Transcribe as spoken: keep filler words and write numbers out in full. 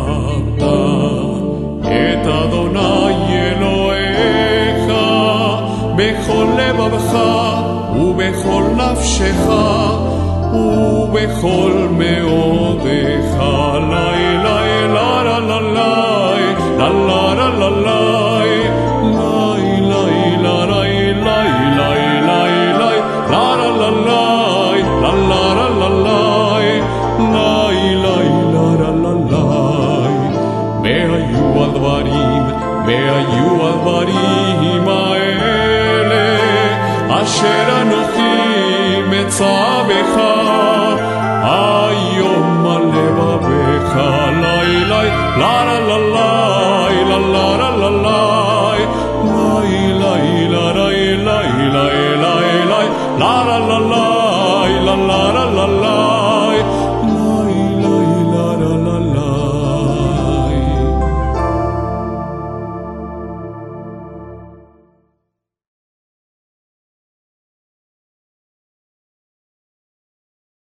ואהבת את אדוני אלוהיך בכל לבבך ובכל נפשך ובכל מאודך. לילה לילה לילה לילה לילה